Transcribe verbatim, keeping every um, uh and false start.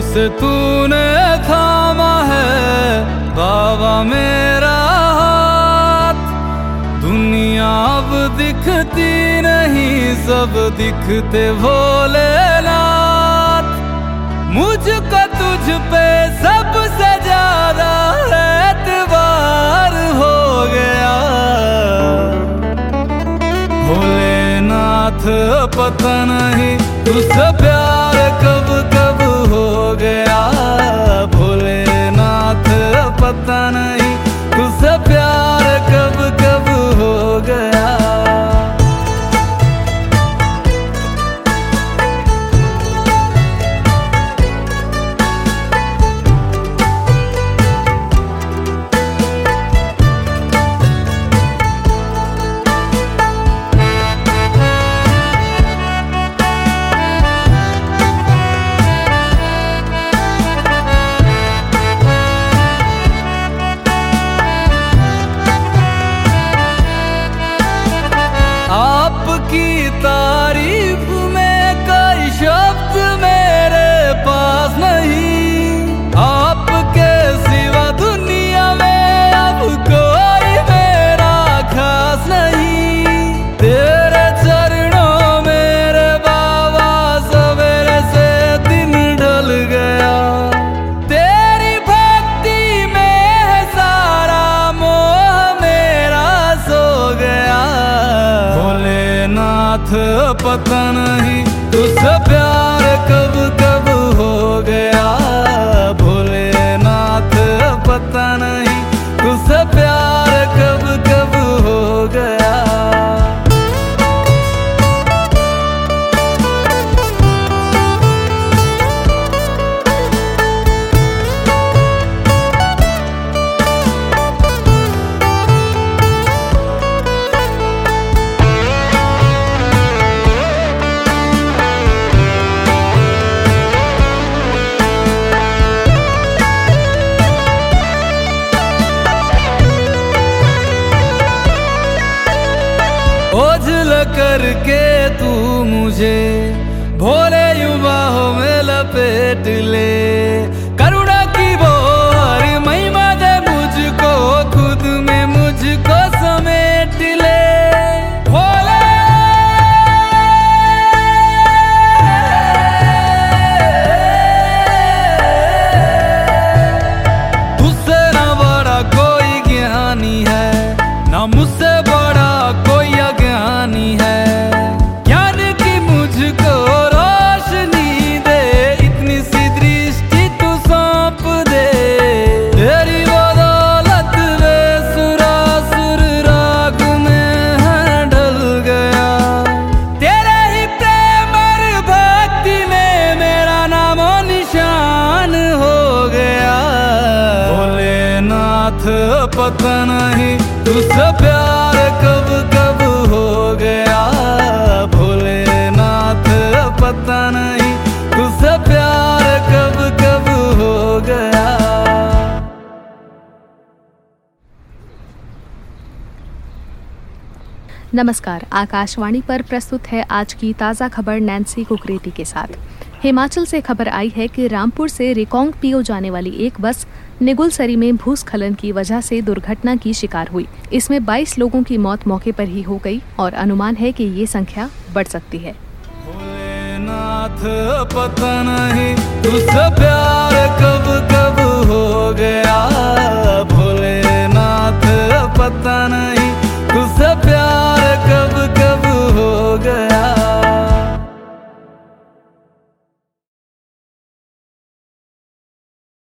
से तूने थामा है बाबा मेरा हाथ। दुनिया अब दिखती नहीं, सब दिखते भोलेनाथ। मुझको तुझ पे सबसे ज्यादा एतबार हो गया। भोलेनाथ पता नहीं तुझसे प्यार कब कब हो गया। भोलेनाथ पता नहीं तुझसे प्यार कब कब हो गया। आपकी तारीफ में कोई शब्द मेरे पास नहीं। आपके सिवा दुनिया में अब कोई मेरा खास नहीं। तेरे चरणों मेरे बाबा सवेरे से दिन ढल गया। तेरी भक्ति में है सारा मोह मेरा सो गया। भोलेनाथ पता नहीं तुझसे प्यार कब कब हो गया। भोलेनाथ पता नहीं तुझसे प्यार कब कब हो गया। ओझल करके तू मुझे भोले युवाओं में लपेट ले। करुणा की वो हरी महिमा दे मुझको, खुद में मुझको समेट ले। भोले तुझसे ना बड़ा कोई ज्ञानी है, ना मुझसे बड़ा कोई अज्ञानी है। ज्ञान की मुझको रोशनी दे, इतनी सी दृष्टि तू सौंप दे। तेरी बदौलत बेसुरासुर राग में है ढल गया। तेरे ही प्रेम और भक्ति में मेरा नामो निशान हो गया। भोलेनाथ पता नहीं तुझसे प्यार कब कब हो गया। भोलेनाथ पता नहीं तुझसे प्यार कब कब हो गया। नमस्कार, आकाशवाणी पर प्रस्तुत है आज की ताज़ा खबर नैन्सी कुकरेती के साथ। हिमाचल से खबर आई है कि रामपुर से रिकांगपिओ जाने वाली एक बस निगुलसरी में भूस्खलन की वजह से दुर्घटना की शिकार हुई। इसमें बाईस लोगों की मौत मौके पर ही हो गई और अनुमान है कि ये संख्या बढ़ सकती है। भोलेनाथ पता नहीं तुझसे प्यार कब कब हो गया। भोलेनाथ पता नहीं